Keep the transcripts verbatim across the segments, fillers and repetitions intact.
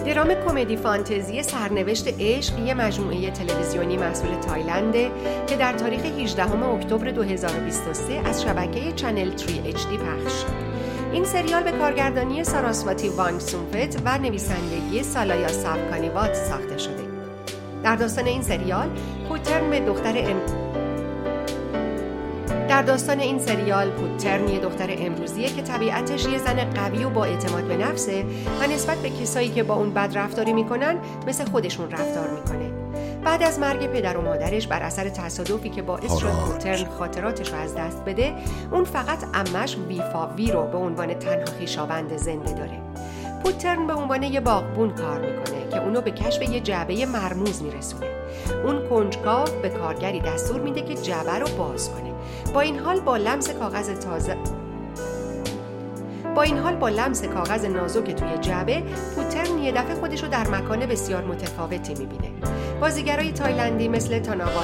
درام کمدی فانتزی سرنوشت عشق یه مجموعه تلویزیونی محصول تایلنده که در تاریخ هجدهم اکتبر دو هزار و بیست و سه از شبکه چنل سه اچ دی پخش شد. این سریال به کارگردانی ساراسواتی وانگسومفت و نویسندگی سالایا سابکانیوات ساخته شده. در داستان این سریال پوترن به دختر ام... در داستان این سریال پوترن یه دختر امروزیه که طبیعتش یه زن قوی و با اعتماد به نفسه و نسبت به کسایی که با اون بد رفتاری میکنن مثل خودشون رفتار میکنه. بعد از مرگ پدر و مادرش بر اثر تصادفی که باعث شد پوترن خاطراتش رو از دست بده، اون فقط عمش ویفاوی رو به عنوان تنها خویشاوند زنده داره. پوترن به عنوان یه باغبون کار میکنه که اونو به کشف یه جعبه مرموز میرسونه. اون کنجکاو به کارگری دستور میده که جعبه رو باز کنه. با این حال با لمس کاغذ تازه با این حال با لمس کاغذ نازک توی جعبه، پوترن یه دفعه خودش رو در مکان بسیار متفاوتی میبینه. بازیگرای تایلندی مثل تاناوات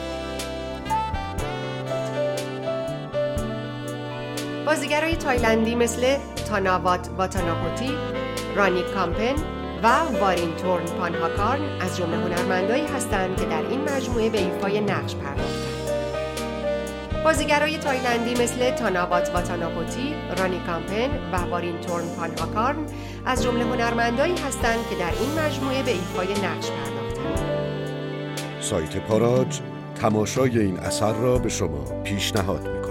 بازیگرای تایلندی مثل تاناوات واتاناپوتی، رانی کامپن و وارینتورن پانهاکارن از جمله هنرمندایی هستند که در این مجموعه به ایفای نقش پرداختند. بازیگرای تایلندی مثل تاناوات واتاناپوتی، رانی کامپن و وارینتورن پانهاکارن از جمله هنرمندایی هستند که در این مجموعه به ایفای نقش پرداختند. سایت پاراج تماشای این اثر را به شما پیشنهاد می‌کند.